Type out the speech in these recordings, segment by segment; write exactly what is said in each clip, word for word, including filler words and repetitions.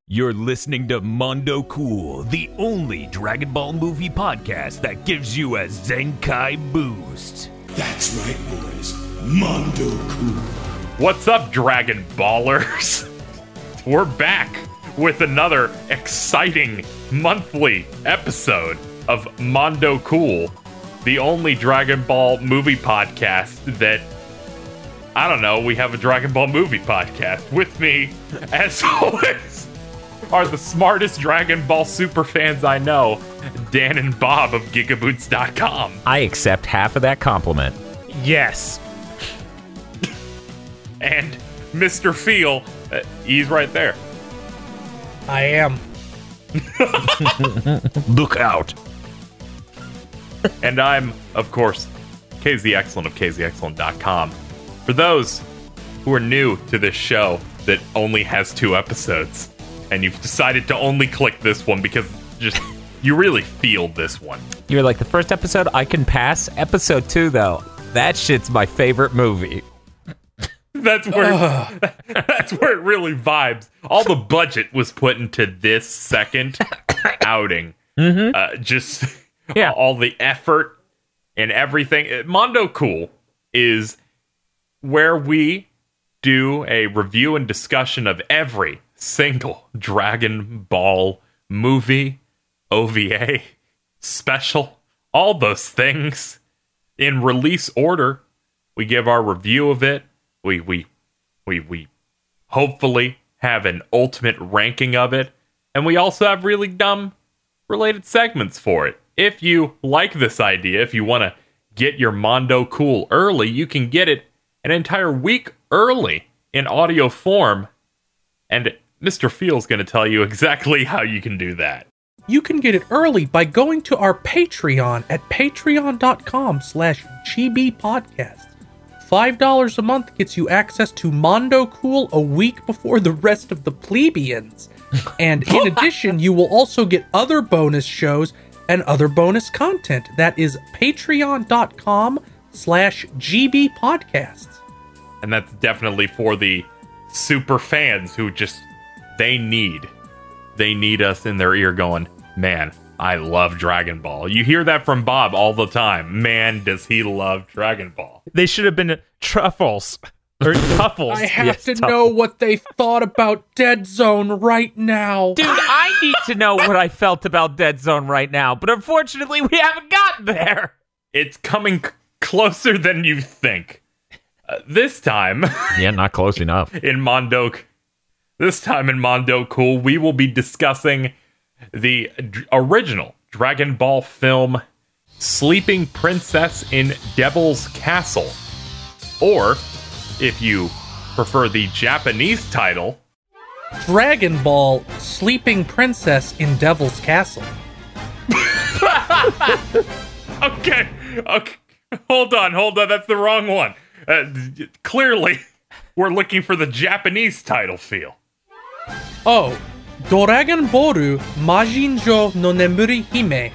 You're listening to Mondo Cool, the only Dragon Ball movie podcast that gives you a Zenkai boost. That's right, boys. Mondo Cool. What's up, Dragon Ballers? We're back with another exciting monthly episode of Mondo Cool, the only Dragon Ball movie podcast that, I don't know, we have a Dragon Ball movie podcast. With me, as always, are the smartest Dragon Ball super fans I know, Dan and Bob of Gigaboots dot com. I accept half of that compliment. Yes. And Mister Feel, uh, he's right there. I am. Look out. And I'm, of course, K Z Excellent of K Z Excellent dot com. For those who are new to this show that only has two episodes, and you've decided to only click this one because just you really feel this one. You're like, the first episode I can pass. Episode two, though, that shit's my favorite movie. That's where that's where it really vibes. All the budget was put into this second outing. Mm-hmm. Uh, just yeah. all the effort and everything. Mondo Cool is where we do a review and discussion of every single Dragon Ball movie, O V A, special, all those things in release order. We give our review of it. We we we we hopefully have an ultimate ranking of it, and we also have really dumb related segments for it. If you like this idea, if you want to get your Mondo Cool early, you can get it an entire week early in audio form, and Mister Feel's going to tell you exactly how you can do that. You can get it early by going to our Patreon at patreon.com slash gbpodcast. five dollars a month gets you access to Mondo Cool a week before the rest of the plebeians. And in addition, you will also get other bonus shows and other bonus content. That is patreon.com slash gbpodcasts. And that's definitely for the super fans who just, they need, they need us in their ear going, man, I love Dragon Ball. You hear that from Bob all the time. Man, does he love Dragon Ball. They should have been truffles. Or tuffles. I have yes, to tuffles. know what they thought about Dead Zone right now. Dude, I need to know what I felt about Dead Zone right now, but unfortunately we haven't gotten there. It's coming c- closer than you think. Uh, this time... Yeah, not close enough. in Mondo... This time in Mondo Cool, we will be discussing the d- original Dragon Ball film Sleeping Princess in Devil's Castle. Or, if you prefer the Japanese title, Dragon Ball Sleeping Princess in Devil's Castle. okay, okay, hold on, hold on, that's the wrong one. Uh, d- clearly, we're looking for the Japanese title feel. Oh, Doragon Boru Majinjo no Nemuri Hime.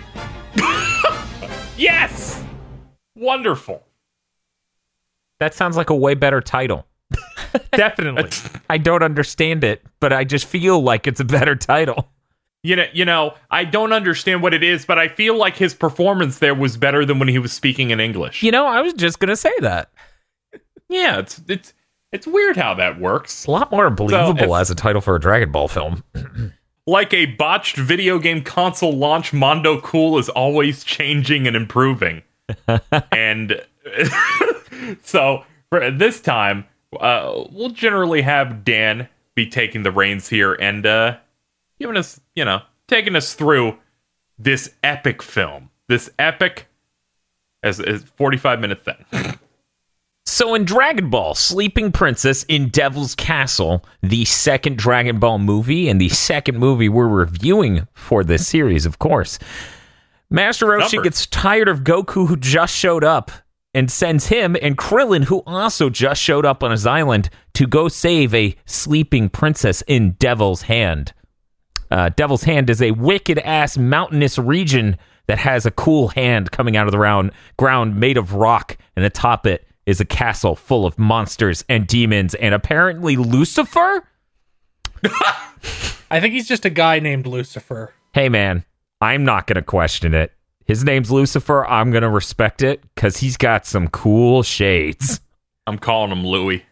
Yes! Wonderful. That sounds like a way better title. Definitely. I don't understand it, but I just feel like it's a better title. You know, you know, I don't understand what it is, but I feel like his performance there was better than when he was speaking in English. You know, I was just going to say that. Yeah, it's it's it's weird how that works. It's a lot more believable So if- as a title for a Dragon Ball film. Like a botched video game console launch, Mondo Cool is always changing and improving. And so for this time, uh, we'll generally have Dan be taking the reins here and uh, giving us, you know, taking us through this epic film. This epic as, as forty-five minute thing. So in Dragon Ball, Sleeping Princess in Devil's Castle, the second Dragon Ball movie, and the second movie we're reviewing for this series, of course, Master Roshi Number. gets tired of Goku, who just showed up, and sends him and Krillin, who also just showed up on his island, to go save a sleeping princess in Devil's Hand. Uh, Devil's Hand is a wicked-ass mountainous region that has a cool hand coming out of the round, ground made of rock, and atop it is a castle full of monsters and demons, and apparently Lucifer? I think he's just a guy named Lucifer. Hey, man, I'm not going to question it. His name's Lucifer. I'm going to respect it because he's got some cool shades. I'm calling him Louie.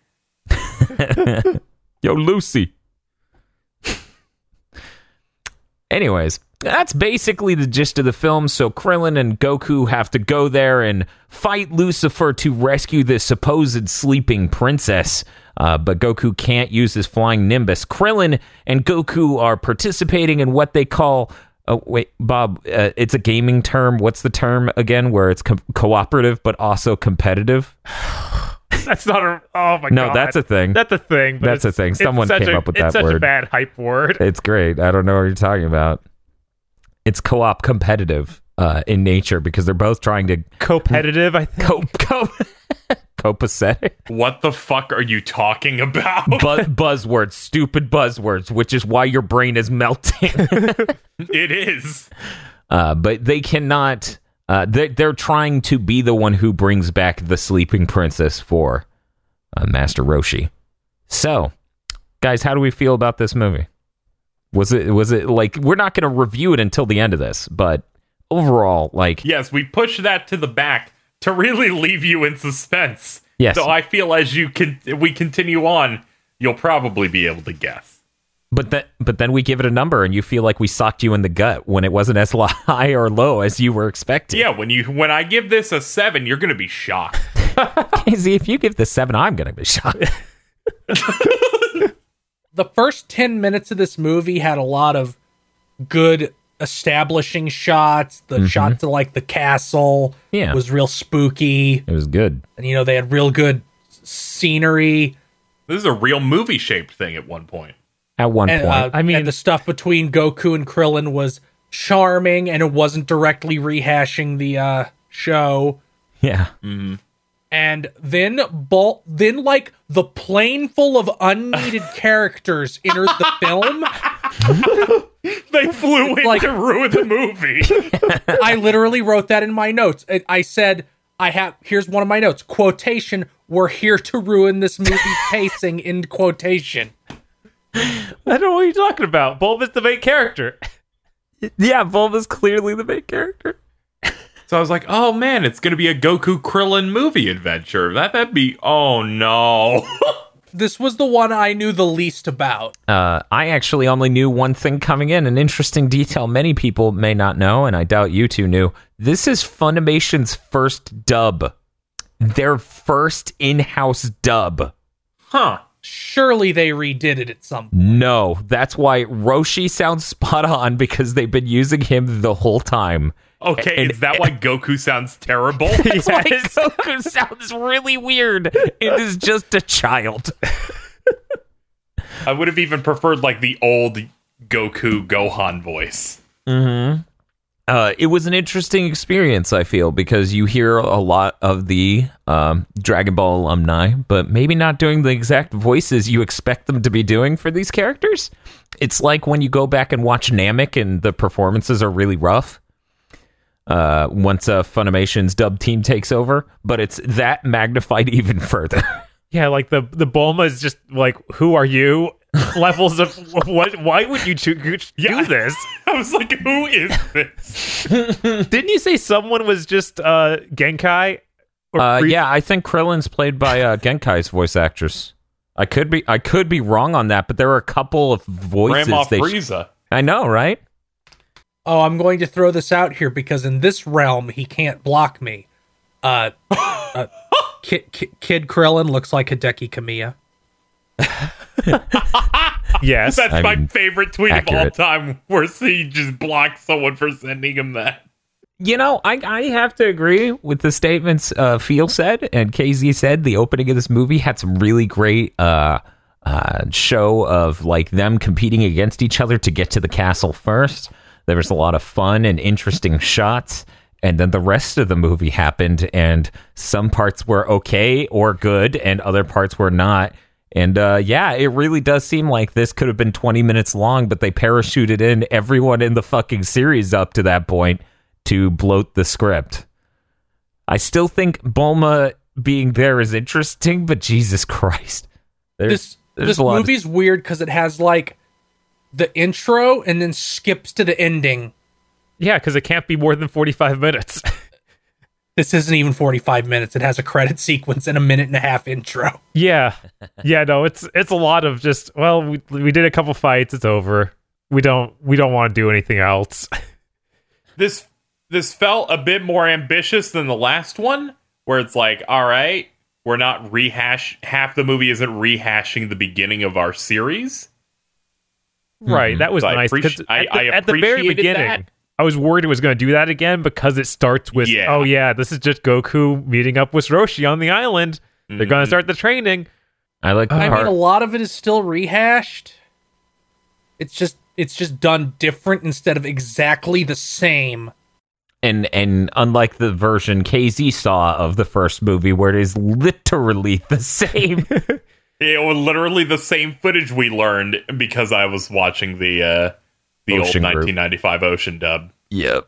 Yo, Lucy. Anyways, that's basically the gist of the film. So Krillin and Goku have to go there and fight Lucifer to rescue the supposed sleeping princess. Uh, but Goku can't use his flying Nimbus. Krillin and Goku are participating in what they call... Oh, wait, Bob, uh, it's a gaming term. What's the term again where it's co- cooperative but also competitive? That's not a... Oh, my no, God. No, that's a thing. That's a thing. But that's a thing. Someone came a, up with it's that word. It's such a bad hype word. It's great. I don't know what you're talking about. It's co-op competitive uh, in nature because they're both trying to... Competitive, I think. Co- co- copacetic? What the fuck are you talking about? Bu- buzzwords. Stupid buzzwords, which is why your brain is melting. It is. Uh, but they cannot... Uh, they're, they're trying to be the one who brings back the sleeping princess for uh, Master Roshi. So, guys, how do we feel about this movie? Was it was it like we're not going to review it until the end of this, but overall, like yes, we push that to the back to really leave you in suspense. Yes. So I feel as you can we continue on, you'll probably be able to guess. But that, but then we give it a number, and you feel like we socked you in the gut when it wasn't as high or low as you were expecting. Yeah, when you when I give this a seven, you're going to be shocked. See, if you give this seven, I'm going to be shocked. The first ten minutes of this movie had a lot of good establishing shots. The mm-hmm. shot to like the castle yeah. was real spooky. It was good, and you know they had real good scenery. This is a real movie shaped thing at one point. At one and, point, uh, I mean, and the stuff between Goku and Krillin was charming, and it wasn't directly rehashing the uh, show. Yeah. Mm-hmm. And then, Bol- then like the plane full of unneeded characters entered the film. They flew in like, to ruin the movie. I literally wrote that in my notes. I, I said, "I have." Here's one of my notes: quotation. We're here to ruin this movie's pacing. End quotation. I don't know what you're talking about. Bulma's the main character. Yeah, Bulma's clearly the main character. So I was like, oh man, it's going to be a Goku Krillin movie adventure. That, that'd be, oh no. This was the one I knew the least about. Uh, I actually only knew one thing coming in, an interesting detail many people may not know, and I doubt you two knew. This is Funimation's first dub. Their first in-house dub. Huh. Surely they redid it at some point. No, that's why Roshi sounds spot on, because they've been using him the whole time. Okay, and, is that why Goku sounds terrible? That's why Goku sounds really weird. It is just a child. I would have even preferred like the old Goku Gohan voice. Mm-hmm. Uh, it was an interesting experience, I feel, because you hear a lot of the um, Dragon Ball alumni, but maybe not doing the exact voices you expect them to be doing for these characters. It's like when you go back and watch Namek and the performances are really rough. Uh, once uh, Funimation's dub team takes over, but it's that magnified even further. Yeah, like the the Bulma is just like, who are you? Levels of what? Why would you do, do yeah, this? I was like, who is this? Didn't you say someone was just uh, Genkai? Or uh, Free- yeah, I think Krillin's played by uh, Genkai's voice actress. I could be I could be wrong on that, but there are a couple of voices. Grandma they Frieza. Sh- I know, right? Oh, I'm going to throw this out here because in this realm, he can't block me. Uh, uh, Kid, Kid, Kid Krillin looks like Hideki Kamiya. Yes. That's I my mean, favorite tweet accurate. of all time, where he just blocked someone for sending him that. You know, I, I have to agree with the statements uh, Feel said and K Z said. The opening of this movie had some really great uh, uh, show of like them competing against each other to get to the castle first. There was a lot of fun and interesting shots. And then the rest of the movie happened, and some parts were okay or good, and other parts were not. And uh, yeah, it really does seem like this could have been twenty minutes long, but they parachuted in everyone in the fucking series up to that point to bloat the script. I still think Bulma being there is interesting, but Jesus Christ. There's, This, there's this a lot movie's weird because it has like the intro and then skips to the ending. Yeah, because it can't be more than forty-five minutes. This isn't even forty-five minutes. It has a credit sequence and a minute and a half intro. Yeah. Yeah, no, it's it's a lot of just, well, we we did a couple fights, it's over. We don't we don't want to do anything else. This this felt a bit more ambitious than the last one, where it's like, all right, we're not rehash half the movie isn't rehashing the beginning of our series. Right, that was So I nice. 'cause appreci- I- at, the, I at the very appreciated beginning, that. I was worried it was going to do that again because it starts with, Yeah. oh yeah, this is just Goku meeting up with Roshi on the island. They're going to Mhm. start the training. I like the I part. mean, a lot of it is still rehashed. It's just it's just done different instead of exactly the same. and and unlike the version K Z saw of the first movie, where it is literally the same. It was literally the same footage we learned because I was watching the uh, the Ocean old Group. nineteen ninety-five Ocean dub. Yep.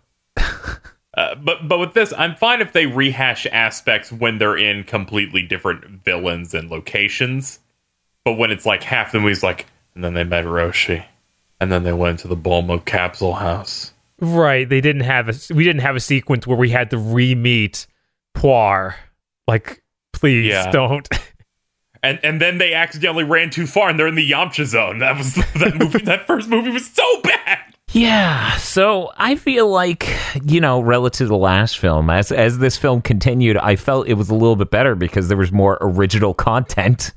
Uh, but but with this, I'm fine if they rehash aspects when they're in completely different villains and locations. But when it's like half the movie's like, and then they met Roshi, and then they went to the Bulma capsule house. Right, they didn't have a we didn't have a sequence where we had to re-meet Poir. Like, please Yeah. don't. And and then they accidentally ran too far, and they're in the Yamcha zone. That was that movie. That first movie was so bad. Yeah, so I feel like, you know, relative to the last film, as as this film continued, I felt it was a little bit better because there was more original content.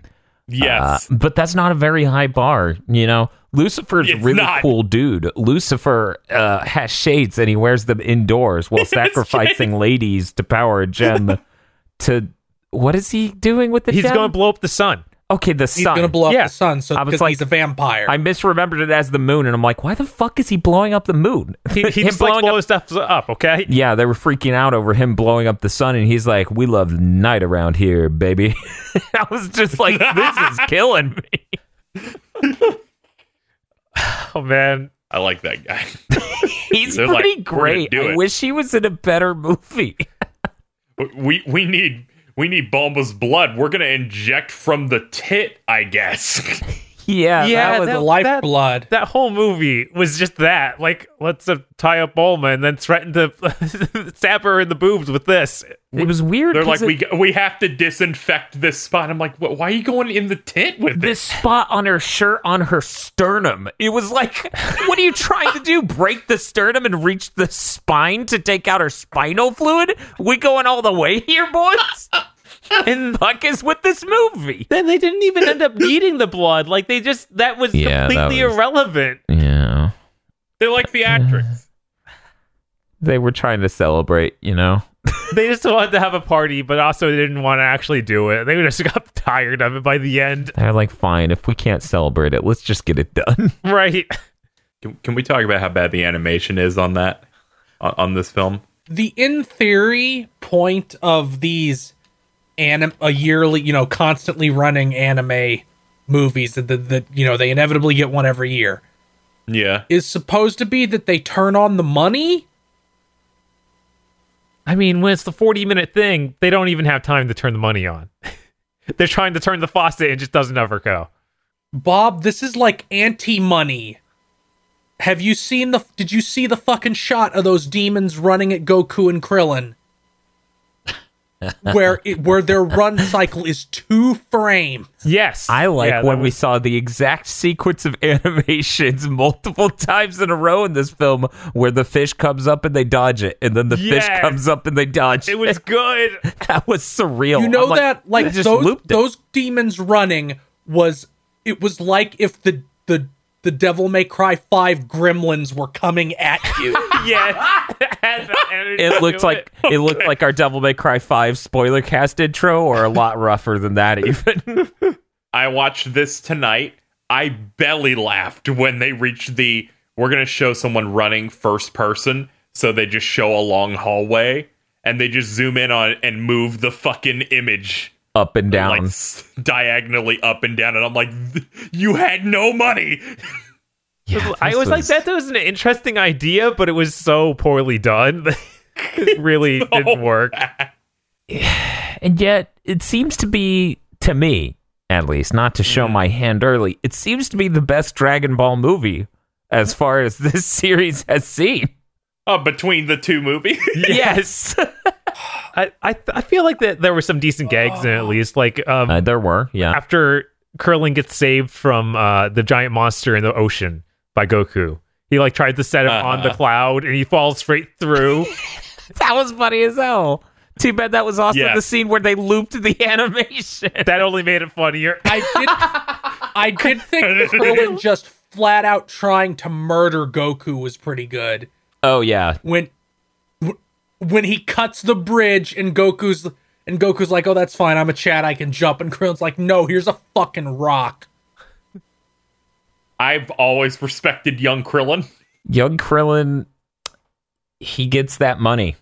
Yes, Uh, but that's not a very high bar, you know. Lucifer's a It's really not. cool dude. Lucifer uh, has shades and he wears them indoors while sacrificing shades. ladies to power a gem. To what is he doing with the He's gem? going to blow up the sun. Okay, the He's sun. gonna blow up Yeah. the sun, so I was because like- he's a vampire. I misremembered it as the moon, and I'm like, why the fuck is he blowing up the moon? He, he Him just likes blowing blowing up- stuff up, okay? Yeah, they were freaking out over him blowing up the sun, and he's like, "We love the night around here, baby." I was just like, "This is killing me." Oh, man. I like that guy. He's They're pretty like, "We're gonna great. do I it." wish he was in a better movie. we we need we need Bulma's blood. We're gonna inject from the tit, I guess. yeah, Yeah, that was that- the lifeblood. That whole movie was just that. Like, let's uh, tie up Bulma and then threaten to stab her in the boobs with this. it was weird. They're 'cause like, it- we we have to disinfect this spot. I'm like, what, why are you going in the tit with this this? spot on her shirt on her sternum. It was like, what are you trying to do? Break the sternum and reach the spine to take out her spinal fluid? We going all the way here, boys? And fuck is with this movie? Then they didn't even end up needing the blood. Like, they just, that was Yeah, that completely was- irrelevant. Yeah. They like theatrics. They were trying to celebrate, you know? They just wanted to have a party, but also didn't want to actually do it. They just got tired of it by the end. They're like, fine, if we can't celebrate it, let's just get it done. Right. Can, can we talk about how bad the animation is on that on, on this film? The in theory point of these anim- a yearly, you know, constantly running anime movies that, that, that you know they inevitably get one every year Yeah, is supposed to be that they turn on the money. I mean, when it's the forty minute thing, they don't even have time to turn the money on. They're trying to turn the faucet and it just doesn't ever go. Bob, this is like anti-money. Have you seen the did you see the fucking shot of those demons running at Goku and Krillin? where it, where their run cycle is two frames. Yes. I like Yeah, that when we was- saw the exact sequence of animations multiple times in a row in this film where the fish comes up and they dodge it, and then the Yes. fish comes up and they dodge It was good. That was surreal. You know I'm like, that like they just those looped it. those demons running was it was like if the the the Devil May Cry five gremlins were coming at you. Yes. Had the energy It to looked do like it looked like our Devil May Cry five spoiler cast intro, or a lot rougher than that even. I watched this tonight. I belly laughed when they reached the we're going to show someone running first person, so they just show a long hallway and they just zoom in on it and move the fucking image Up and down. like s- diagonally up and down, and I'm like, you had no money. Yeah, I this was like, that was an interesting idea, but it was so poorly done. It really didn't work. And yet, it seems to be, to me, at least, not to show my hand early, it seems to be the best Dragon Ball movie as far as this series has seen. Uh, between the two movies. Yes. I, I I feel like that there were some decent gags in it, at least. Like um, uh, there were, yeah. after Krillin gets saved from uh, the giant monster in the ocean by Goku, he like tried to set him Uh-huh. on the cloud, and he falls straight through. That was funny as hell. Too bad that was also Yeah. the scene where they looped the animation. That only made it funnier. I did, I did think Krillin just flat out trying to murder Goku was pretty good. Oh, yeah. When when he cuts the bridge and Goku's and Goku's like, "Oh, that's fine. I'm a Chad. I can jump." And Krillin's like, "No, here's a fucking rock." I've always respected young Krillin. Young Krillin, he gets that money.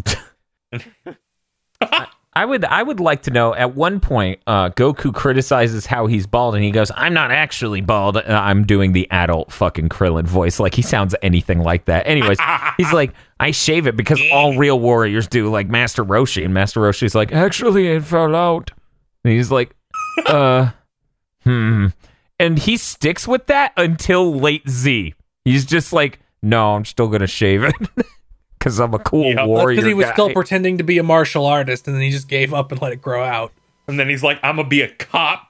I, I would I would like to know, at one point, uh, Goku criticizes how he's bald, and he goes, "I'm not actually bald. Uh, I'm doing the adult fucking Krillin voice." Like, he sounds anything like that. Anyways, he's like, "I shave it because all real warriors do," like Master Roshi. And Master Roshi's like, "Actually, it fell out." And he's like, uh, hmm. And he sticks with that until late Z. He's just like, "No, I'm still going to shave it." Because I'm a cool Yep. That's 'cause warrior Because he was guy. still pretending to be a martial artist, and then he just gave up and let it grow out. And then he's like, I'm gonna be a cop.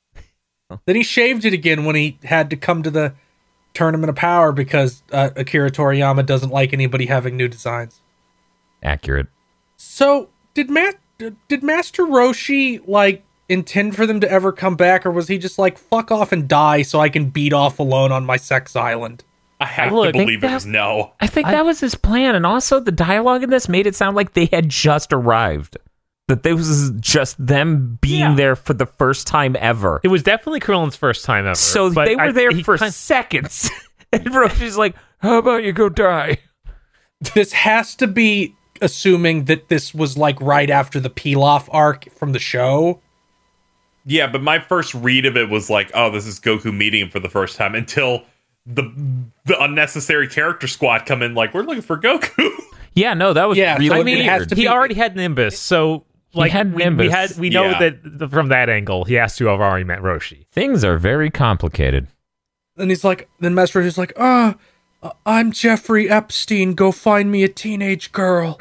Then he shaved it again when he had to come to the Tournament of Power because uh, Akira Toriyama doesn't like anybody having new designs. Accurate. So did Ma- did Master Roshi like intend for them to ever come back, or was he just like, fuck off and die so I can beat off alone on my sex island? I have Look, to believe it that- was no. I think that was his plan, and also the dialogue in this made it sound like they had just arrived. That this was just them being Yeah. there for the first time ever. It was definitely Krillin's first time ever. So but they were I- there he for kind- seconds. And Roshi's like, "How about you go die?" This has to be assuming that this was like right after the Pilaf arc from the show. Yeah, but my first read of it was like, oh, this is Goku meeting him for the first time until the the unnecessary character squad come in like, we're looking for Goku. Yeah, no, that was Yeah, really so I it mean, has to he be- already had Nimbus, so like had we, Nimbus. we had we know Yeah. that the, from that angle he has to have already met Roshi. Things are very complicated. And he's like, then Master Roshi's like, ah, uh, I'm Jeffrey Epstein. Go find me a teenage girl.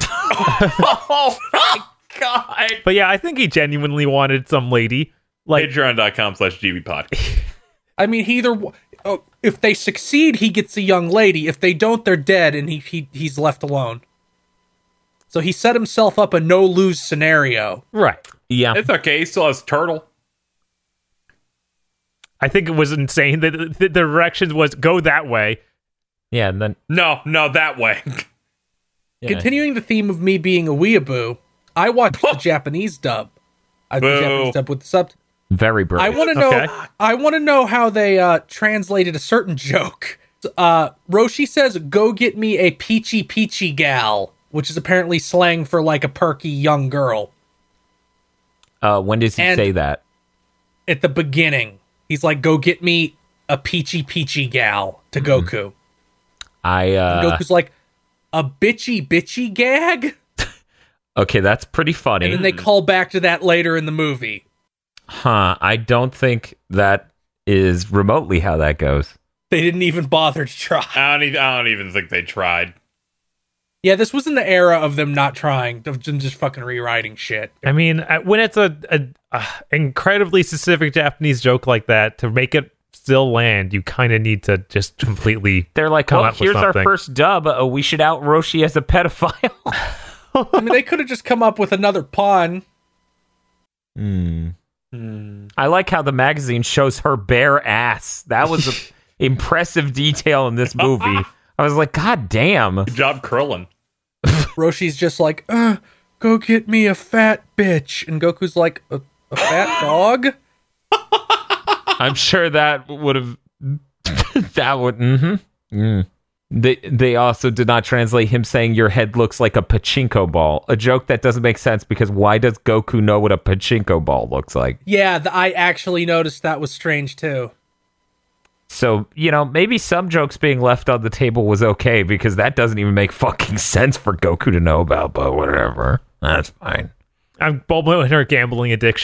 Oh my god. But yeah, I think he genuinely wanted some lady. Like Patreon.com slash GB podcast. I mean, he either oh, if they succeed, he gets a young lady. If they don't, they're dead, and he, he he's left alone. So he set himself up a no lose scenario. right. Yeah. It's okay, he still has Turtle. I think it was insane that the, the directions was go that way. Yeah, and then No, no, that way. yeah. Continuing the theme of me being a weeaboo, I watched the Japanese dub. I the Boo. Japanese dub with the sub. very brave. I want to know. Okay. I want to know how they uh, translated a certain joke. Uh, Roshi says, "Go get me a peachy peachy gal," which is apparently slang for like a perky young girl. Uh, when does he And- say that? At the beginning, he's like, "Go get me a peachy peachy gal" to Goku. I uh, Goku's like, "A bitchy bitchy gag," okay, that's pretty funny. and then they call back to that later in the movie. Huh, I don't think that is remotely how that goes. They didn't even bother to try. I don't, even, I don't even think they tried. Yeah, this was in the era of them not trying, of them just fucking rewriting shit. I mean, uh, when it's a, a, a incredibly specific Japanese joke like that, to make it still land, you kind of need to just completely. They're like, come "Well, up with here's our something." first dub. Uh, we should out Roshi as a pedophile." I mean, they could have just come up with another pun. I like how the magazine shows her bare ass. That was an impressive detail in this movie. I was like, God damn. Good job, Krillin. Roshi's just like, uh, go get me a fat bitch. And Goku's like, a, a fat dog? I'm sure that would have that would mm-hmm. Mm. They they also did not translate him saying your head looks like a pachinko ball. A joke that doesn't make sense because why does Goku know what a pachinko ball looks like? Yeah, the, I actually noticed that was strange too. So, you know, maybe some jokes being left on the table was okay because that doesn't even make fucking sense for Goku to know about, but whatever. That's fine. I'm Bulma and her gambling addiction.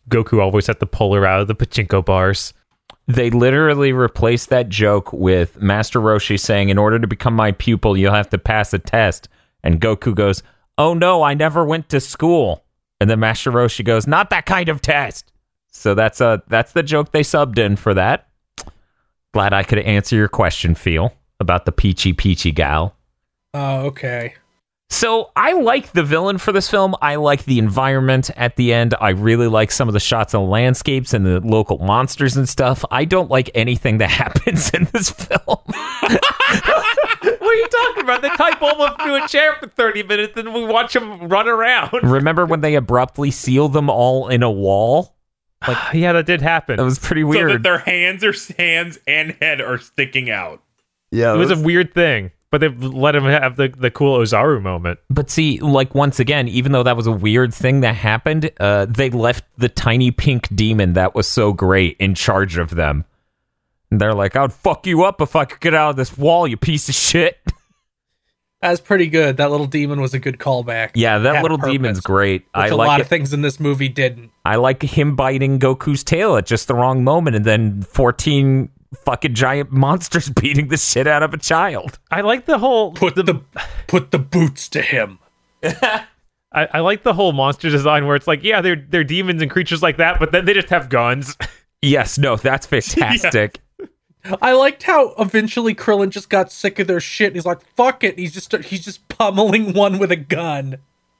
Goku always had to pull her out of the pachinko bars. They literally replaced that joke with Master Roshi saying, in order to become my pupil, you'll have to pass a test. And Goku goes, oh no, I never went to school. And then Master Roshi goes, not that kind of test. So that's uh, that's the joke they subbed in for that. Glad I could answer your question, Phil, about the Peachy Peachy gal. Oh, okay. So I like the villain for this film. I like the environment at the end. I really like some of the shots of the landscapes and the local monsters and stuff. I don't like anything that happens in this film. What are you talking about? They tie Bulma up to a chair for thirty minutes and we watch him run around. Remember when they abruptly seal them all in a wall? Like, yeah, that did happen. That was pretty So weird. that their hands or hands and head are sticking out. Yeah, it was a weird thing. But they've let him have the, the cool Ozaru moment. But see, like, once again, even though that was a weird thing that happened, uh, they left the tiny pink demon that was so great in charge of them. And they're like, I'd fuck you up if I could get out of this wall, you piece of shit. That's pretty good. That little demon was a good callback. Yeah, that Had little purpose, demon's great. Which I a like lot it. of things in this movie didn't. I like him biting Goku's tail at just the wrong moment, and then fourteen fucking giant monsters beating the shit out of a child. I like the whole... Put the put the boots to him. I, I like the whole monster design where it's like, yeah, they're they're demons and creatures like that, but then they just have guns. Yes, no, that's fantastic. I liked how eventually Krillin just got sick of their shit. And he's like, "Fuck it!" He's just he's just pummeling one with a gun.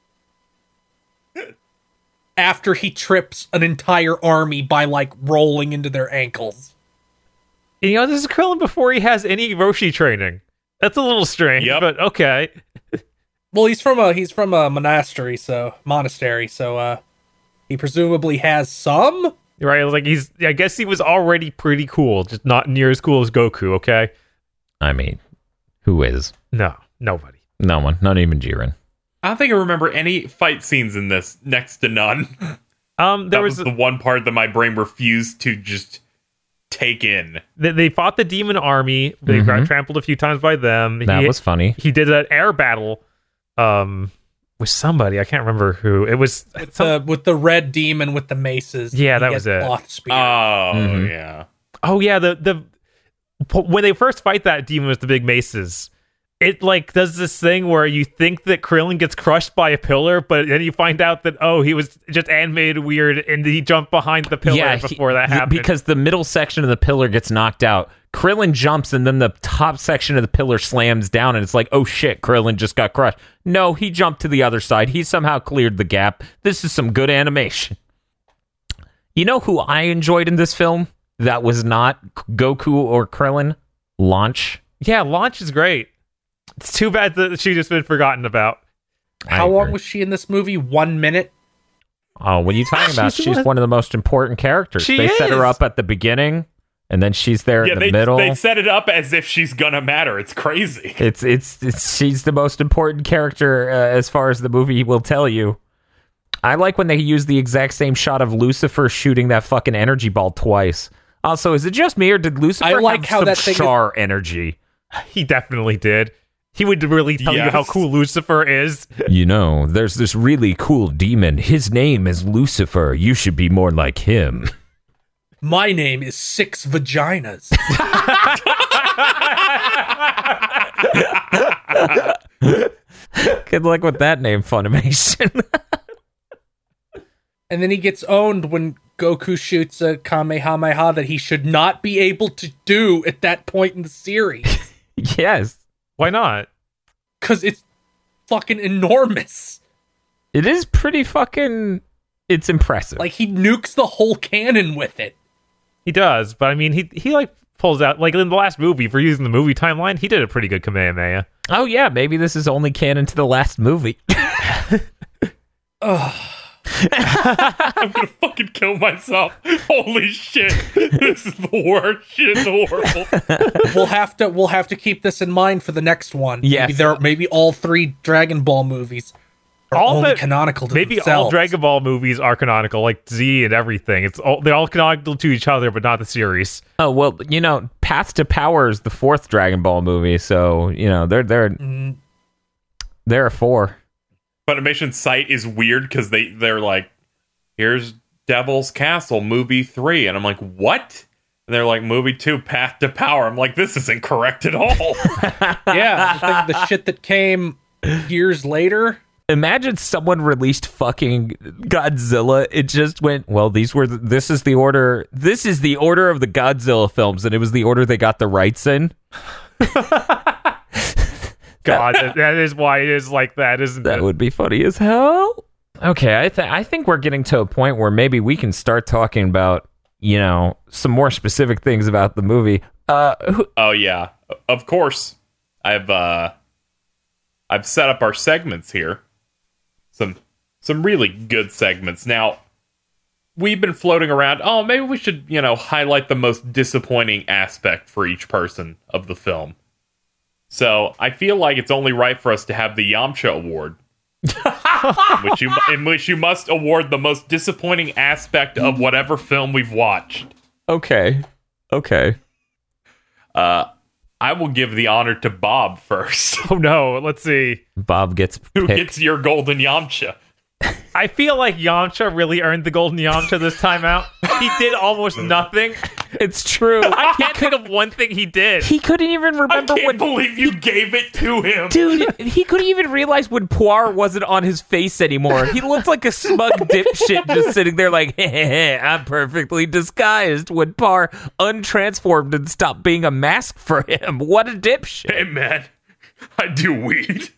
After he trips an entire army by like rolling into their ankles. You know, this is Krillin before he has any Roshi training. That's a little strange, Yep. but okay. Well, he's from a he's from a monastery, so monastery, so uh, he presumably has some. Right, like he's. I guess he was already pretty cool, just not near as cool as Goku. Okay. I mean, who is? No, nobody. No one, not even Jiren. I don't think I remember any fight scenes in this. Next to none. Um, there That was, was the one part that my brain refused to just take in. they, they fought the demon army. They got trampled a few times by them. That he, was funny. He did an air battle, um, with somebody. I can't remember who. It was. With some- the with the red demon with the maces. Yeah, He that gets was it. cloth spear. Oh, Mhm. yeah. Oh yeah, the the when they first fight that demon with the big maces, it like does this thing where you think that Krillin gets crushed by a pillar, but then you find out that oh, he was just animated weird, and he jumped behind the pillar he- before that th- happened. because the middle section of the pillar gets knocked out. Krillin jumps, and then the top section of the pillar slams down, and it's like, oh shit, Krillin just got crushed. No, he jumped to the other side. He somehow cleared the gap. This is some good animation. You know who I enjoyed in this film that was not Goku or Krillin? Launch. yeah, Launch is great. It's too bad that she just been forgotten about. How I long agree. was she in this movie? One minute. Oh, what are you talking about? She's She's one- one of the most important characters. She they set her is. up at the beginning, and then she's there Yeah, in the they, middle. they set it up as if she's gonna matter. It's crazy. It's, it's it's she's the most important character uh, as far as the movie will tell you. I like when they use the exact same shot of Lucifer shooting that fucking energy ball twice. Also, is it just me or did Lucifer I like have how some that thing is- Char energy? He definitely did. He would really tell you Yes. how cool Lucifer is. You know, there's this really cool demon. His name is Lucifer. You should be more like him. My name is Six Vaginas. Good luck with that name, Funimation. And then he gets owned when Goku shoots a Kamehameha that he should not be able to do at that point in the series. Yes, Why not? Because it's fucking enormous. it is pretty fucking. It's impressive. Like, he nukes the whole cannon with it. He does, but I mean, he he like pulls out like in the last movie. For using the movie timeline, he did a pretty good Kamehameha. oh yeah, maybe this is only canon to the last movie. I'm gonna fucking kill myself. Holy shit. This is the worst shit in the world. We'll have to we'll have to keep this in mind for the next one. Yes. Maybe there maybe all three Dragon Ball movies are All only the- canonical to Maybe themselves. all Dragon Ball movies are canonical, like Z and everything. It's all they're all canonical to each other, but not the series. Oh well, you know, Path to Power is the fourth Dragon Ball movie, so you know there there there are four. Funimation's site is weird because they, they're like, here's Devil's Castle movie three. And I'm like, what? And they're like, movie two, Path to Power. I'm like, this isn't correct at all. Yeah, the, thing, the shit that came years later. Imagine someone released fucking Godzilla. It just went, well, these were, the, this is the order, this is the order of the Godzilla films, and it was the order they got the rights in. God, that, that is why it is like that, isn't That it? would be funny as hell. Okay, I, th- I think we're getting to a point where maybe we can start talking about, you know, some more specific things about the movie. Uh, who- Oh yeah, of course. I've uh, I've set up our segments here. Some some really good segments. Now, we've been floating around. Oh, maybe we should, you know, highlight the most disappointing aspect for each person of the film. So I feel like it's only right for us to have the Yamcha Award, in, which you, in which you must award the most disappointing aspect of whatever film we've watched. okay, okay. Uh, I will give the honor to Bob first. Oh no, let's see. Bob gets Who picked. gets your golden Yamcha? I feel like Yamcha really earned the golden Yamcha this time out. He did almost nothing. It's true. I can't think of one thing he did. He couldn't even I remember can't when. believe you gave it to him. Dude, he couldn't even realize when Poir wasn't on his face anymore. He looked like a smug dipshit just sitting there like, hey, hey, hey, I'm perfectly disguised when Poir untransformed and stopped being a mask for him. What a dipshit. Hey man, I do weed.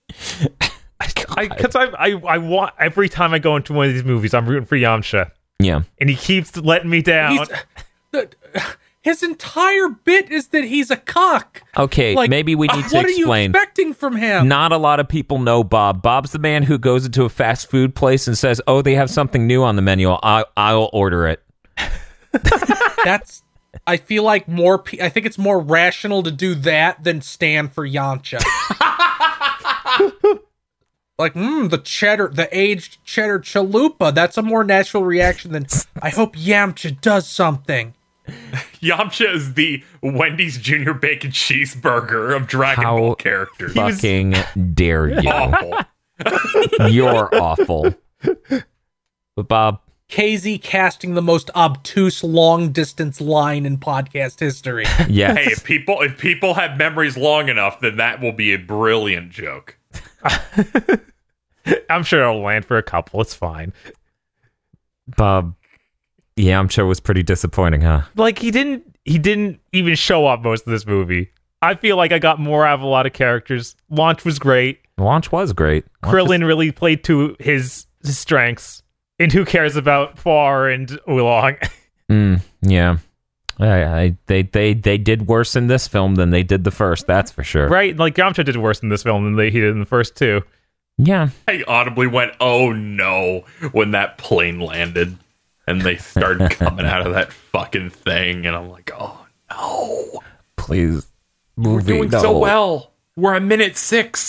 I because I, I I want every time I go into one of these movies, I'm rooting for Yamcha, Yeah. and he keeps letting me down. He's, the, his entire bit is that he's a cock. Okay, Like, maybe we need to what explain. are you expecting from him? Not a lot of people know Bob. Bob's the man who goes into a fast food place and says, oh, they have something new on the menu. I'll, I'll order it. That's. I feel like more. Pe- I think it's more rational to do that than stand for Yamcha. Like, mmm, the cheddar, the aged cheddar chalupa. That's a more natural reaction than, I hope Yamcha does something. Yamcha is the Wendy's Junior Bacon Cheeseburger of Dragon How Ball characters. Fucking dare you. Awful. You're awful. But Bob, K Z casting the most obtuse long distance line in podcast history. yes. Hey, if people if people have memories long enough, then that will be a brilliant joke. I'm sure it'll land for a couple. It's fine. Bob, Yamcha was pretty disappointing, huh? Like he didn't he didn't even show up most of this movie. I feel like I got more out of a lot of characters. Launch was great. Launch was great. Launch Krillin was- really played to his, his strengths. And who cares about Far and Oolong? Mm, yeah. I, I, they, they, they did worse in this film than they did the first, that's for sure. Right? Like Yamcha did worse in this film than they, he did in the first two. Yeah. I audibly went, "Oh no," when that plane landed and they started coming out of that fucking thing, and I'm like, "Oh no, Please. we're Movie, doing no. so well. We're on minute six."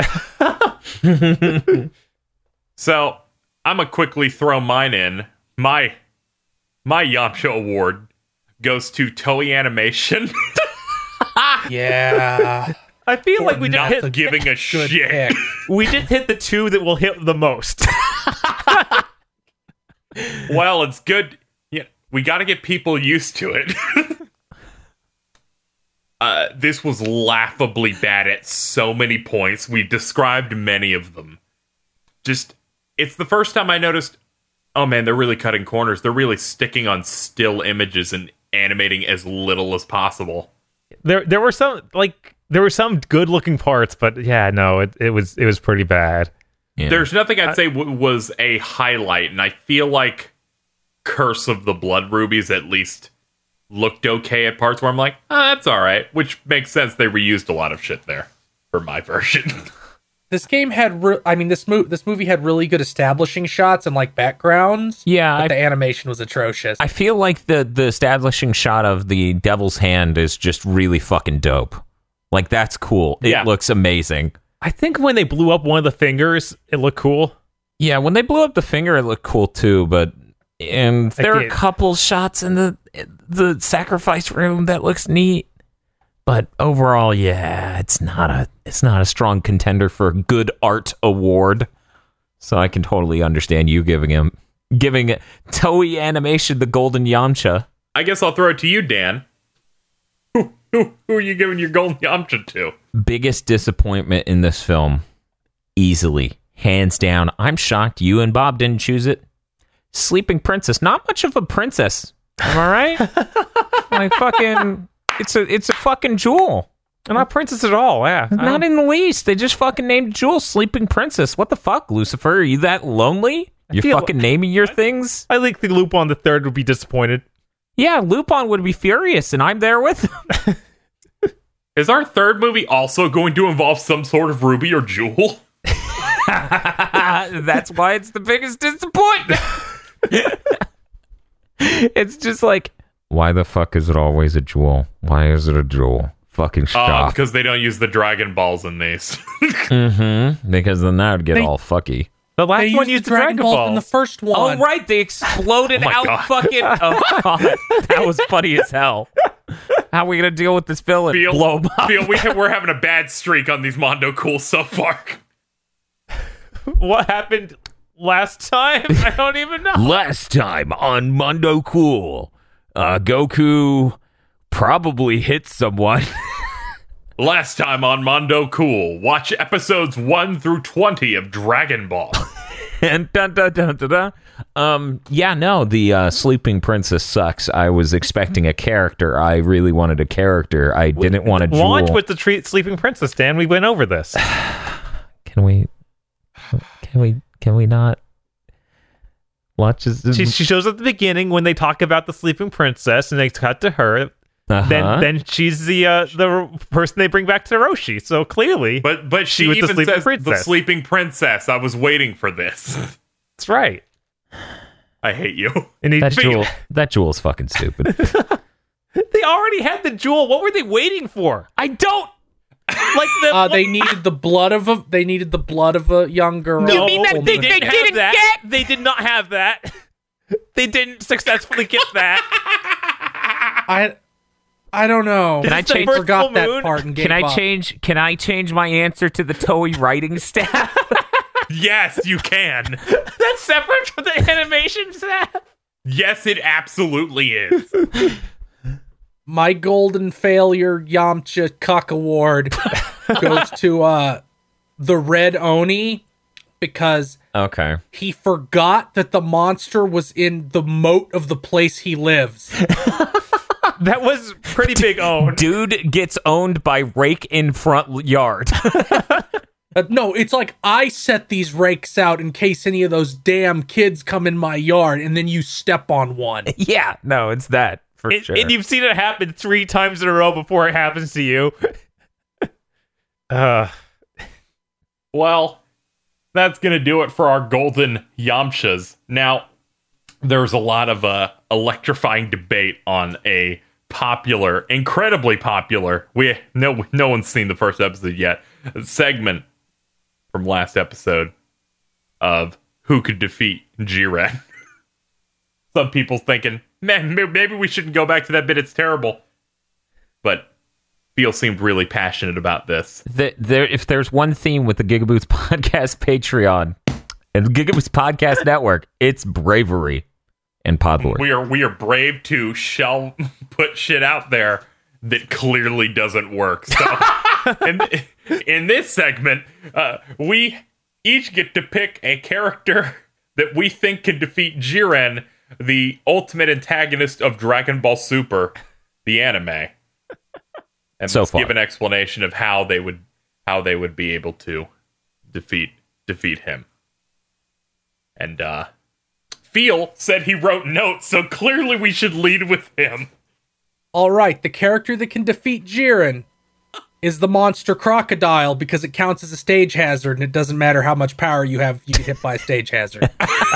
So I'm gonna quickly throw mine in. My my Yamcha award goes to Toei Animation. Yeah. I feel like we didn't Not hit giving a Good shit. pick. we didn't hit the two that will hit the most. Well, it's good. Yeah, we got to get people used to it. uh, this was laughably bad at so many points. We described many of them. Just, it's the first time I noticed, oh man, they're really cutting corners. They're really sticking on still images and animating as little as possible. There there were some like there were some good looking parts, but yeah, no, it, it was it was pretty bad. Yeah. There's nothing I'd say w- was a highlight, and I feel like Curse of the Blood Rubies at least looked okay at parts where I'm like, ah, that's all right, which makes sense. They reused a lot of shit there for my version. This game had, re- I mean, this mo- this movie had really good establishing shots and like backgrounds. Yeah, but I- the animation was atrocious. I feel like the, the establishing shot of the devil's hand is just really fucking dope. Like, that's cool. It Yeah. looks amazing. I think when they blew up one of the fingers, it looked cool. Yeah, when they blew up the finger, it looked cool too, but and there are a did. couple shots in the the sacrifice room that looks neat. But overall, yeah, it's not a it's not a strong contender for a good art award. So I can totally understand you giving him giving Toei Animation the golden Yamcha. I guess I'll throw it to you, Dan. Who, who, who are you giving your golden Yamcha to? Biggest disappointment in this film, easily, hands down. I'm shocked you and Bob didn't choose it. Sleeping Princess, not much of a princess. Am I right? Like fucking, it's a it's a fucking jewel. I'm not princess at all. Yeah, Not in the least. They just fucking named Jewel Sleeping Princess. What the fuck, Lucifer? Are you that lonely? You're feel- fucking naming your things? I think the Lupin the Third would be disappointed. Yeah, Lupin would be furious, and I'm there with him. Is our third movie also going to involve some sort of ruby or jewel? That's why it's the biggest disappointment. It's just like, why the fuck is it always a jewel? Why is it a jewel? Fucking Oh, stop. because they don't use the Dragon Balls in these. Mm-hmm. Because then that would get They- all fucky. The last They one used used the the Dragon Dragon Ball Balls. in the first one. Oh, right. They exploded Oh my out God. fucking... Oh, God. That was funny as hell. How are we going to deal with this villain? Feel, Blow him up. feel we ha- we're having a bad streak on these Mondo Cool so far. What happened last time? I don't even know. Last time on Mondo Cool, uh, Goku probably hit someone. Last time on Mondo Cool, watch episodes one through twenty of Dragon Ball. And dun, dun, dun, dun, dun. Um, yeah, no, the uh, Sleeping Princess sucks. I was expecting a character. I really wanted a character. I didn't want a jewel. Launch with the tre- Sleeping Princess, Dan. We went over this. Can we? Can we? Can we not? Launch is. She, she shows up at the beginning when they talk about the Sleeping Princess, and they cut to her. Uh-huh. Then, then she's the uh, the person they bring back to Roshi. So clearly, But but she, She was the even sleeping says the princess. sleeping princess. I was waiting for this. that's right. I hate you. And he, that jewel. That jewel's fucking stupid. they already had the jewel. What were they waiting for? I don't. Like the Uh, they needed the blood of a. They needed the blood of a young girl. no, mean that they, they- didn't they have didn't that. They did not have that. They didn't successfully get that. I. I don't know. Can I I change- forgot Full that moon? part and gave Can I up. change? Can I change my answer to the Toei writing staff? Yes, you can. That's separate from the animation staff. Yes, it absolutely is. My golden failure Yamcha Cuck Award goes to uh the Red Oni because Okay. he forgot that the monster was in the moat of the place he lives. That was pretty big own. Dude gets owned by rake in front yard. Uh, no, it's like I set these rakes out in case any of those damn kids come in my yard, and then you step on one. Yeah, no, it's that for And, sure. and you've seen it happen three times in a row before it happens to you. uh, Well, that's going to do it for our golden Yamchas. Now, there's a lot of uh, electrifying debate on a popular, incredibly popular, we no no one's seen the first episode yet, segment from last episode of who could defeat Jiren. Some people thinking, man, maybe we shouldn't go back to that bit, it's terrible. But Feel seemed really passionate about this. The, there, if there's one theme with the Gigaboots Podcast Patreon and the Gigaboots Podcast Network, it's bravery and Podlord. We are we are brave to shall put shit out there that clearly doesn't work. So, in, in this segment, uh, we each get to pick a character that we think can defeat Jiren, the ultimate antagonist of Dragon Ball Super, the anime. And So let's far. give an explanation of how they would how they would be able to defeat defeat him. And uh Feel said he wrote notes, so clearly we should lead with him. All right, the character that can defeat Jiren is the monster crocodile because it counts as a stage hazard, and it doesn't matter how much power you have, you get hit by a stage hazard.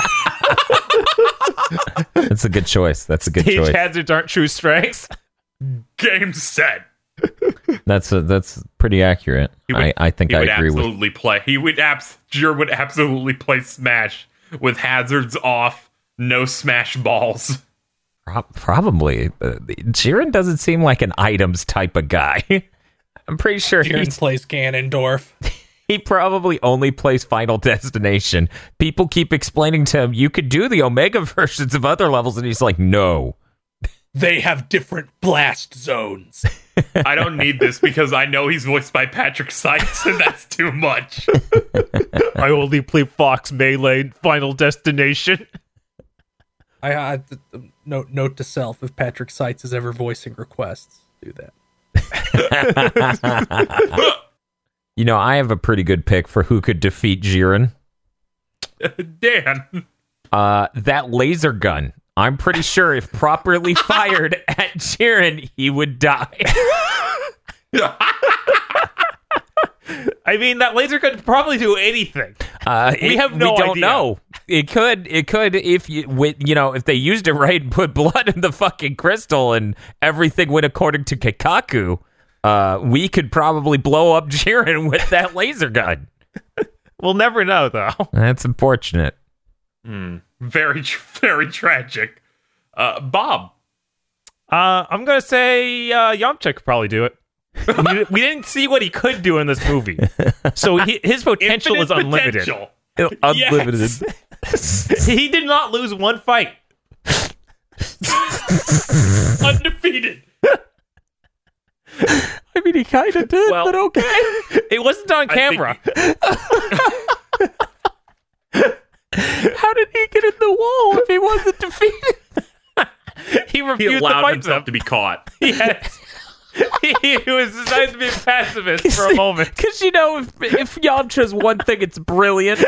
That's a good choice. That's a good stage choice. hazards aren't true strengths. Game set. That's a, that's pretty accurate. He would- I, I think he I would agree with. absolutely play. He would abs. Jir would absolutely play Smash with hazards off, no Smash balls. Pro- Probably. Uh, Jiren doesn't seem like an items type of guy. I'm pretty sure Jiren he's, plays Ganondorf. He probably only plays Final Destination. People keep explaining to him, you could do the Omega versions of other levels, and he's like, no. They have different blast zones. I don't need this because I know he's voiced by Patrick Sykes, and that's too much. I only play Fox Melee Final Destination. I, I note note to self: if Patrick Seitz is ever voicing requests, do that. You know, I have a pretty good pick for who could defeat Jiren. Dan. Uh, that laser gun. I'm pretty sure if properly fired at Jiren, he would die. I mean, that laser could probably do anything. Uh, We it- have no We don't idea. know. It could. It could if you, with, you know, if they used it right and put blood in the fucking crystal and everything went according to Kikaku. Uh, we could probably blow up Jiren with that laser gun. We'll never know, though. That's unfortunate. Very, tr- very tragic. Uh, Bob. Uh, I'm gonna say uh, Yamcha could probably do it. we, we didn't see what he could do in this movie, so he, his potential Infinite is unlimited. potential. Unlimited. He did not lose one fight. Undefeated. I mean, he kind of did, Well- but okay. It wasn't on I camera. How did he get in the wall if he wasn't defeated? He He refused to allowed fight himself them. to be caught. Yes. He was designed to be a pacifist for a moment. Because, you know, if, if Yamcha's one thing, it's brilliant.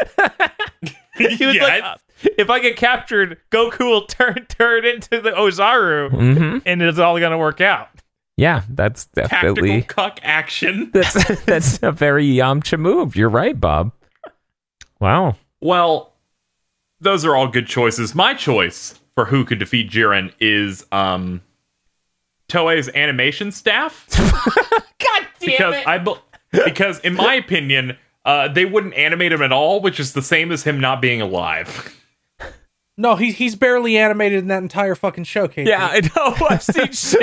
He was Yes. like, uh, if I get captured, Goku will turn turn into the Ozaru, Mm-hmm. and it's all going to work out. Yeah, that's Tactical definitely... cuck action. That's, that's a very Yamcha move. You're right, Bob. Wow. Well, those are all good choices. My choice for who could defeat Jiren is um, Toei's animation staff. God damn because I be- because in my opinion, uh, they wouldn't animate him at all, which is the same as him not being alive. No, he, he's barely animated in that entire fucking showcase. Yeah, I know. I've seen shit.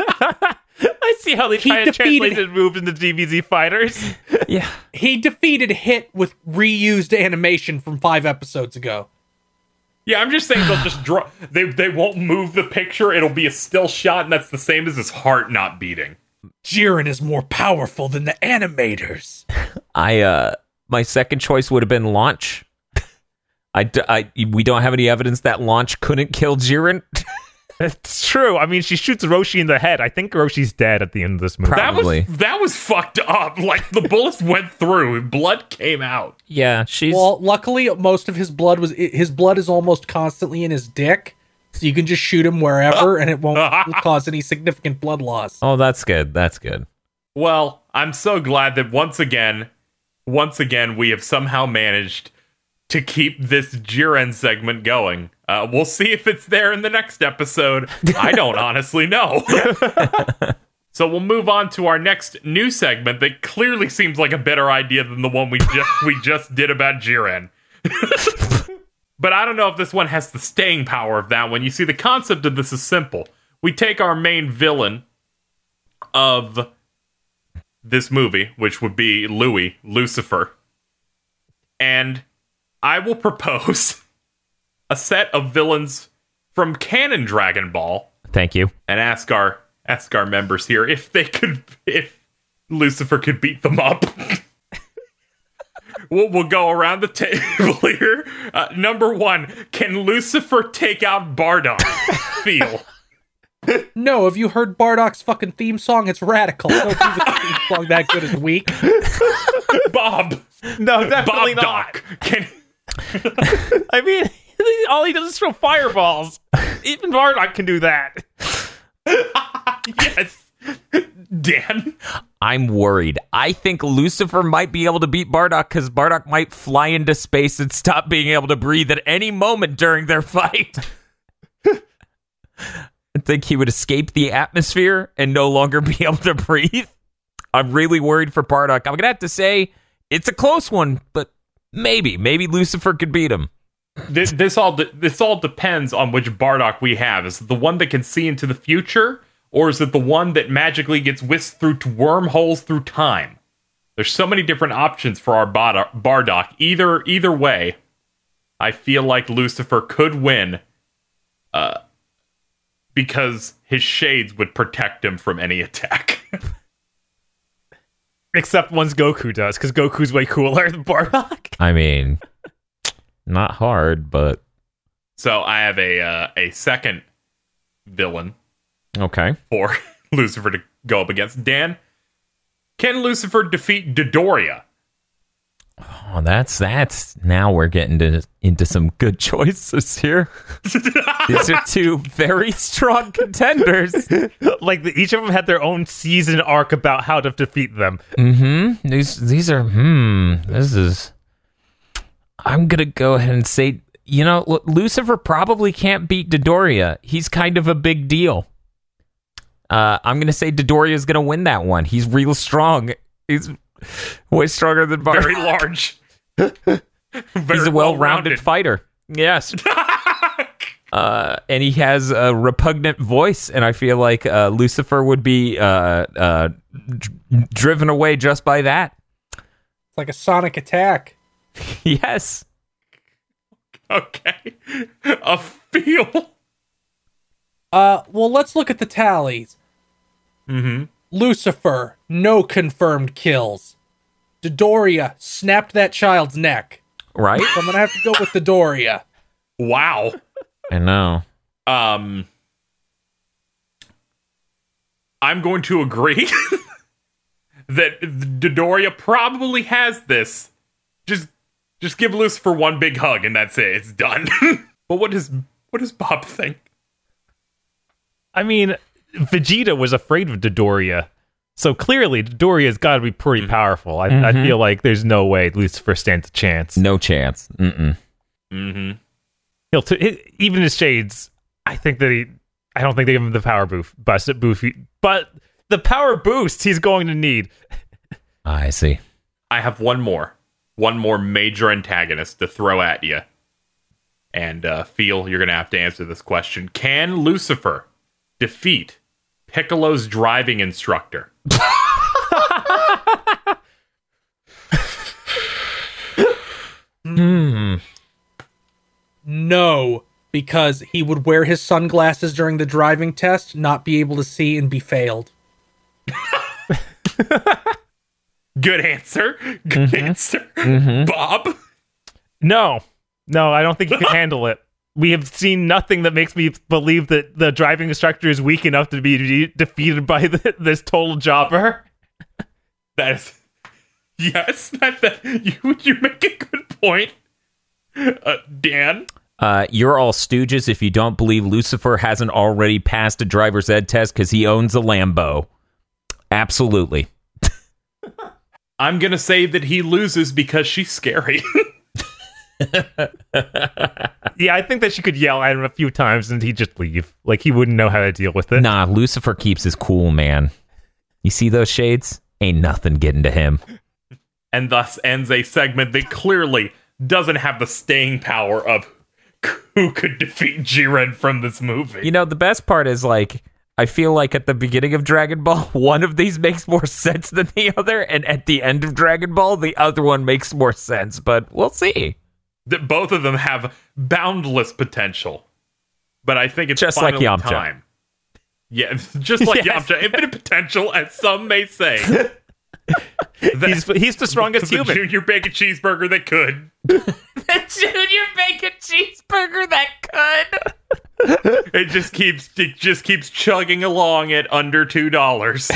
I see how they He try to defeated- translate his moves into D B Z fighters. Yeah. He defeated Hit with reused animation from five episodes ago. Yeah, I'm just saying they'll just draw. They they won't move the picture. It'll be a still shot, and that's the same as his heart not beating. Jiren is more powerful than the animators. I, uh, my second choice would have been Launch. I, d- I- we don't have any evidence that Launch couldn't kill Jiren. It's true. I mean, she shoots Roshi in the head. I think Roshi's dead at the end of this movie. That Probably. was that was fucked up. Like the bullets went through, and blood came out. Yeah, she's... Well, luckily, most of his blood was his blood is almost constantly in his dick, so you can just shoot him wherever, and it won't cause any significant blood loss. Oh, that's good. That's good. Well, I'm so glad that once again, once again, we have somehow managed to keep this Jiren segment going. Uh, we'll see if it's there in the next episode. I don't honestly know. So we'll move on to our next new segment that clearly seems like a better idea than the one we just we just did about Jiren. But I don't know if this one has the staying power of that one. You see, the concept of this is simple. We take our main villain of this movie, which would be Louis, Lucifer, and I will propose a set of villains from canon Dragon Ball Thank you. and ask our ask our members here if they could if Lucifer could beat them up. we'll, we'll go around the table here. Uh, number one, can Lucifer take out Bardock? Feel. No, have you heard Bardock's fucking theme song? It's radical. I don't think the theme song that good is weak. Bob. No, definitely Bob not. Doc. Can I mean, all he does is throw fireballs. Even Bardock can do that. yes. Dan. I'm worried. I think Lucifer might be able to beat Bardock because Bardock might fly into space and stop being able to breathe at any moment during their fight. I think he would escape the atmosphere and no longer be able to breathe. I'm really worried for Bardock. I'm going to have to say it's a close one, but maybe. Maybe Lucifer could beat him. This, this all de- this all depends on which Bardock we have. Is it the one that can see into the future, or is it the one that magically gets whisked through to wormholes through time? There's so many different options for our Bar- Bardock. Either either way, I feel like Lucifer could win uh, because his shades would protect him from any attack. Except once Goku does, because Goku's way cooler than Bardock. I mean, not hard, but So I have a uh, a second villain okay. for Lucifer to go up against. Dan, can Lucifer defeat Dodoria? Oh, that's that's now we're getting to, into some good choices here. These are two very strong contenders. Like the, each of them had their own season arc about how to defeat them. Mm-hmm. These these are hmm. This is. I'm gonna go ahead and say, you know, Lu- Lucifer probably can't beat Dodoria. He's kind of a big deal. Uh, I'm gonna say Dodoria is gonna win that one. He's real strong. He's way stronger than Bardock. Very large. Very He's a well-rounded fighter. Yes. uh, and he has a repugnant voice, and I feel like uh, Lucifer would be uh, uh, d- driven away just by that. It's like a sonic attack. Yes. Okay. A feel. Uh, well, let's look at the tallies. Mm-hmm. Lucifer, no confirmed kills. Dodoria snapped that child's neck. Right? So I'm gonna have to go with Dodoria. Wow. I know. Um, I'm going to agree that Dodoria probably has this. Just, just give Lucifer one big hug and that's it. It's done. But what does what does Bob think? I mean, Vegeta was afraid of Dodoria. So clearly, Dodoria's got to be pretty powerful. I, Mm-hmm. I feel like there's no way Lucifer stands a chance. No chance. Mm-mm. Mm-hmm. He'll t- he, even his shades, I think that he... I don't think they give him the power boost, bust it, boofy, but the power boost he's going to need. I see. I have one more. One more major antagonist to throw at you. And, uh, Phil, you're going to have to answer this question. Can Lucifer defeat Piccolo's driving instructor? Hmm. No, because he would wear his sunglasses during the driving test, not be able to see, and be failed. Good answer. Good Mm-hmm. answer. Mm-hmm. Bob? No, no, I don't think he can handle it. We have seen nothing that makes me believe that the driving instructor is weak enough to be de- defeated by the, this total jobber. That is... Yes, that, that you, you make a good point. Uh, Dan? Uh, you're all stooges if you don't believe Lucifer hasn't already passed a driver's ed test because he owns a Lambo. Absolutely. I'm going to say that he loses because she's scary. Yeah, I think that she could yell at him a few times and he'd just leave. Like, he wouldn't know how to deal with it. Nah, Lucifer keeps his cool, man. You see those shades? Ain't nothing getting to him. And thus ends a segment that clearly doesn't have the staying power of who could defeat Jiren from this movie. You know, the best part is, like, I feel like at the beginning of Dragon Ball, one of these makes more sense than the other, and at the end of Dragon Ball, the other one makes more sense, but we'll see. That both of them have boundless potential. But I think it's Just like finally Yamcha. time. Yeah, just like Yes. Yamcha. Infinite potential, as some may say. That- He's, he's the strongest the human. junior bacon cheeseburger that could. The junior bacon cheeseburger that could. It just keeps it just keeps chugging along at under two dollars.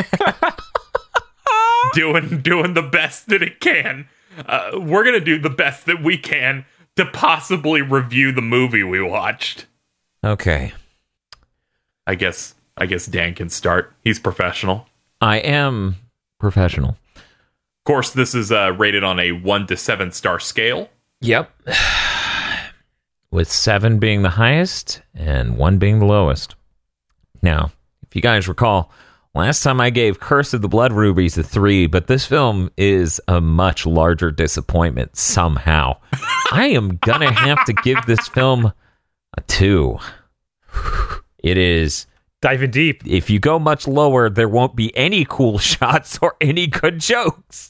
doing doing the best that it can. Uh, we're gonna do the best that we can to possibly review the movie we watched. Okay. I guess I guess Dan can start. He's professional. I am professional. Of course, this is uh, rated on a one to seven star scale. Yep. With seven being the highest and one being the lowest. Now, if you guys recall, last time I gave Curse of the Blood Rubies a three, but this film is a much larger disappointment somehow. I am gonna have to give this film a two. It is Diving deep. If you go much lower, there won't be any cool shots or any good jokes.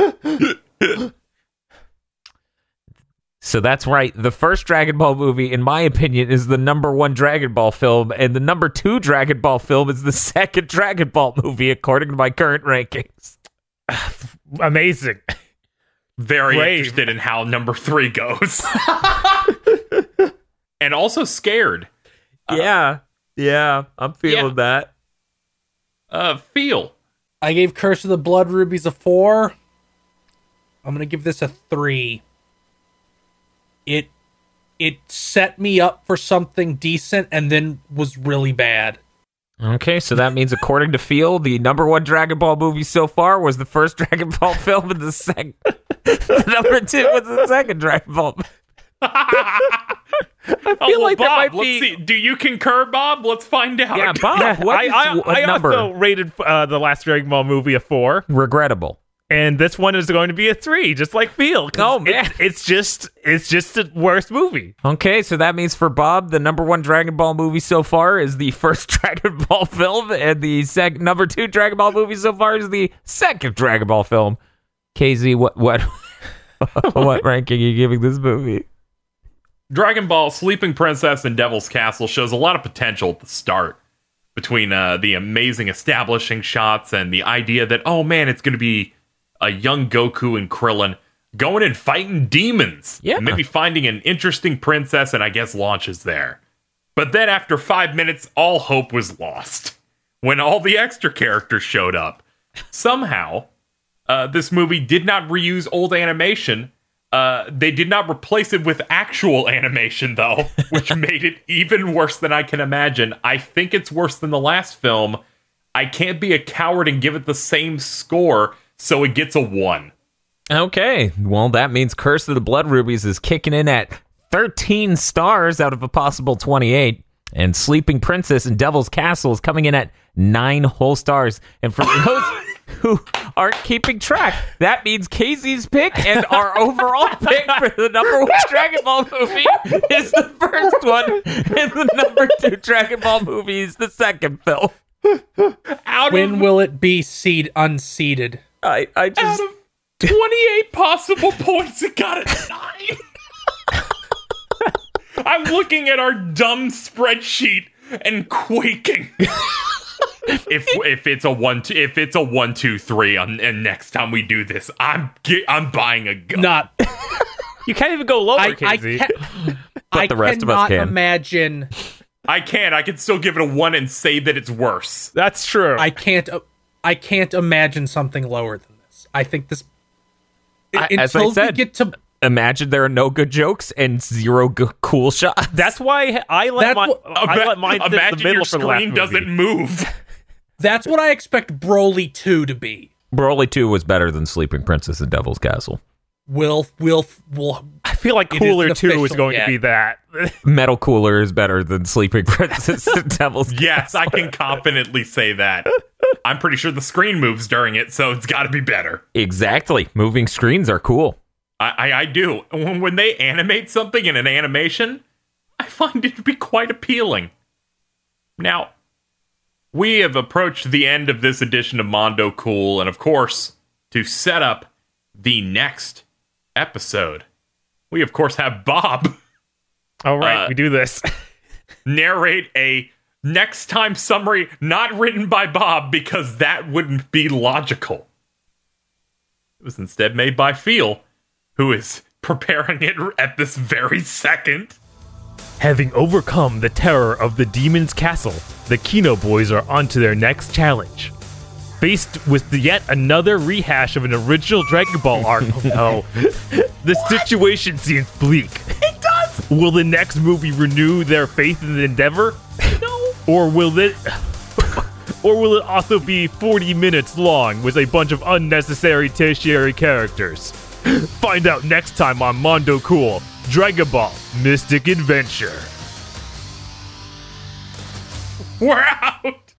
So that's right. The first Dragon Ball movie, in my opinion, is the number one Dragon Ball film, and the number two Dragon Ball film is the second Dragon Ball movie, according to my current rankings. Amazing. Very Brave. interested in how number three goes. And also scared. Yeah. Yeah. I'm feeling Yeah. that. Uh, feel. I gave Curse of the Blood Rubies a four. I'm gonna give this a three. It it set me up for something decent and then was really bad. Okay, so that means, according to Feel, the number one Dragon Ball movie so far was the first Dragon Ball film, and the second, the number two was the second Dragon Ball. I feel oh, well, like there Bob, might let's be- see. Do you concur, Bob? Let's find out. Yeah, Bob, Yeah, what I, is- I, what I number? also rated uh, the last Dragon Ball movie a four, Regrettable. and this one is going to be a three, just like Feel. 'cause Oh, man. It's, it's just it's just the worst movie. Okay, so that means for Bob, the number one Dragon Ball movie so far is the first Dragon Ball film, and the sec- number two Dragon Ball movie so far is the second Dragon Ball film. K Z, what what what ranking are you giving this movie? Dragon Ball Sleeping Princess and Devil's Castle shows a lot of potential at the start between uh, the amazing establishing shots and the idea that, oh man, it's going to be a young Goku and Krillin going and fighting demons. Yeah. And maybe finding an interesting princess, and I guess launches there. But then after five minutes, all hope was lost when all the extra characters showed up. Somehow, uh, this movie did not reuse old animation. Uh, they did not replace it with actual animation, though, which made it even worse than I can imagine. I think it's worse than the last film. I can't be a coward and give it the same score, so it gets a one. Okay, well, that means Curse of the Blood Rubies is kicking in at thirteen stars out of a possible twenty-eight, and Sleeping Princess and Devil's Castle is coming in at nine whole stars. And for those who aren't keeping track, that means Casey's pick and our overall pick for the number one Dragon Ball movie is the first one, and the number two Dragon Ball movie is the second film. Out When of, will it be seed unseeded? I, I out just... of twenty-eight possible points, it got a nine. I'm looking at our dumb spreadsheet and quaking. if if it's a one two, if it's a one two three on and next time we do this, I'm ge- I'm buying a gun. Not. You can't even go lower, I, I, Casey. ca- I the rest of us cannot can. imagine. I can't. I can still give it a one and say that it's worse. That's true. I can't. uh, I can't imagine something lower than this. I think this. I- as I until said, we get to. Imagine there are no good jokes and zero g- cool shots. That's why I let That's my what- I let mine sit in the Imagine middle your for the last screen movie. doesn't move. That's what I expect Broly two to be. Broly two was better than Sleeping Princess and Devil's Castle. Will will will. I feel like It Cooler isn't two is official going yet. to be that. Metal Cooler is better than Sleeping Princess and Devil's Yes, Castle. I can confidently say that. I'm pretty sure the screen moves during it, so it's got to be better. Exactly. Moving screens are cool. I, I, I do. When, when they animate something in an animation, I find it to be quite appealing. Now, we have approached the end of this edition of Mondo Cool, and of course, to set up the next episode, we of course have Bob All right, Uh, we do this. narrate a next time summary not written by Bob because that wouldn't be logical. It was instead made by Feel, who is preparing it at this very second. Having overcome the terror of the Demon's Castle, the Kino Boys are on to their next challenge. Faced with the yet another rehash of an original Dragon Ball arc, oh no, the situation seems bleak. It does! Will the next movie renew their faith in the endeavor? No. Or will it... Or will it also be forty minutes long with a bunch of unnecessary tertiary characters? Find out next time on Mondo Cool, Dragon Ball Mystic Adventure. We're out!